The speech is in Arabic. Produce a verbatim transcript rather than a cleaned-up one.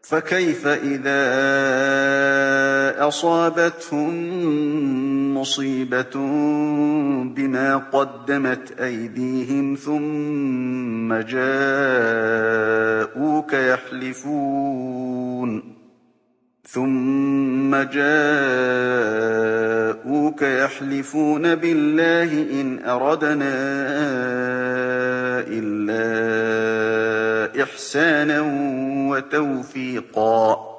فكيف إذا أصابتهم مصيبة بما قدمت أيديهم ثم جاءوك يحلفون ثم جاءوك يحلفون بالله إن أردنا إلا إحسانا وتوفيقا